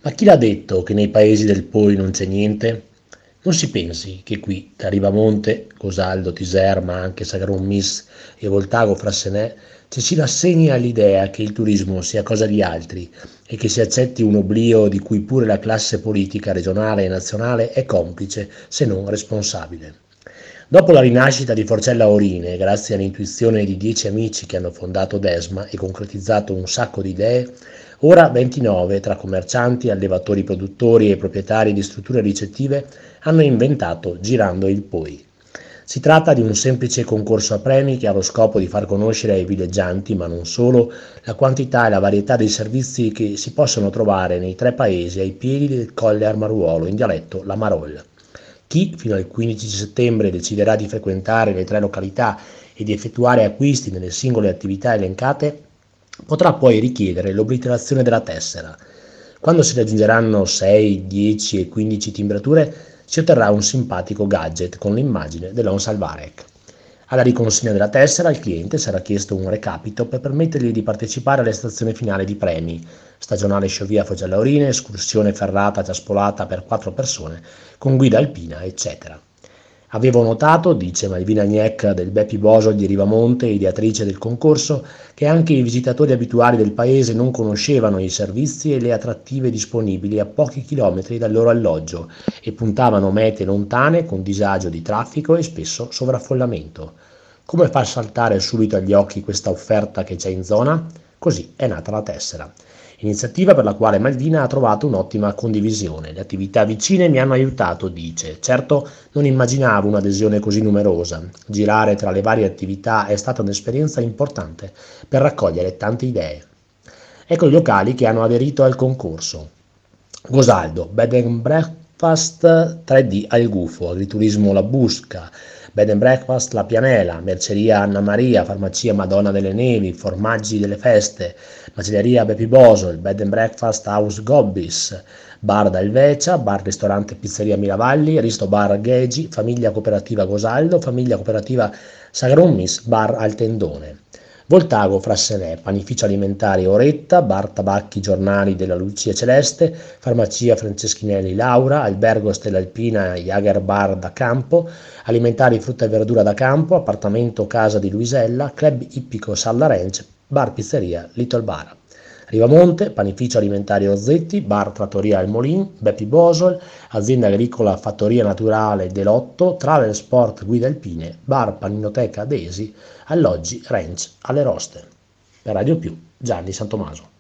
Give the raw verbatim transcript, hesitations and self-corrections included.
Ma chi l'ha detto che nei paesi del Poi non c'è niente? Non si pensi che qui, da Rivamonte, Cosaldo, Tiser, ma anche Sagrun-Mis e Voltago Frassenè, ci si rassegni all'idea che il turismo sia cosa di altri e che si accetti un oblio di cui pure la classe politica regionale e nazionale è complice, se non responsabile. Dopo la rinascita di Forcella Orine, grazie all'intuizione di dieci amici che hanno fondato Desma e concretizzato un sacco di idee, ora ventinove, tra commercianti, allevatori produttori e proprietari di strutture ricettive, hanno inventato Girando il Poi. Si tratta di un semplice concorso a premi che ha lo scopo di far conoscere ai villeggianti, ma non solo, la quantità e la varietà dei servizi che si possono trovare nei tre paesi ai piedi del Colle Armaruolo, in dialetto La Marolla. Chi fino al quindici settembre deciderà di frequentare le tre località e di effettuare acquisti nelle singole attività elencate potrà poi richiedere l'obliterazione della tessera. Quando si raggiungeranno sei, dieci e quindici timbrature si otterrà un simpatico gadget con l'immagine dell'On Salvarec. Alla riconsegna della tessera al cliente sarà chiesto un recapito per permettergli di partecipare all'estrazione finale di premi, stagionale sciovia Foggia-Laurine, escursione ferrata ciaspolata per quattro persone, con guida alpina, eccetera. Avevo notato, dice Malvina Gnecca del Beppi Bosol di Rivamonte, ideatrice del concorso, che anche i visitatori abituali del paese non conoscevano i servizi e le attrattive disponibili a pochi chilometri dal loro alloggio e puntavano mete lontane con disagio di traffico e spesso sovraffollamento. Come far saltare subito agli occhi questa offerta che c'è in zona? Così è nata la tessera. Iniziativa per la quale Malvina ha trovato un'ottima condivisione. Le attività vicine mi hanno aiutato, dice. Certo, non immaginavo un'adesione così numerosa. Girare tra le varie attività è stata un'esperienza importante per raccogliere tante idee. Ecco i locali che hanno aderito al concorso. Gosaldo, Bed and Breakfast tre D al Gufo, Agriturismo La Busca, Bed and Breakfast La Pianela, Merceria Anna Maria, Farmacia Madonna delle Nevi, Formaggi delle Feste, Macelleria Bepi Bosol, Bed and Breakfast House Gobbis, Bar da Elvecia, Bar Ristorante Pizzeria Miravalli, Risto Bar Ghegi, Famiglia Cooperativa Gosaldo, Famiglia Cooperativa Sagrummis, Bar al Tendone. Voltago Frassenè, panificio alimentare Oretta, bar tabacchi giornali della Lucia Celeste, farmacia Franceschinelli Laura, albergo Stella Alpina Jager Bar da Campo, alimentari frutta e verdura da Campo, appartamento casa di Luisella, club ippico Salla Ranch, bar pizzeria Little Bar. Rivamonte, panificio alimentare Ozzetti, bar trattoria Al Molin, Beppi Bosol, azienda agricola Fattoria Naturale Delotto, Travel Sport Guida Alpine, bar Paninoteca Desi, alloggi Ranch alle Roste. Per Radio Più, Gianni Santomaso.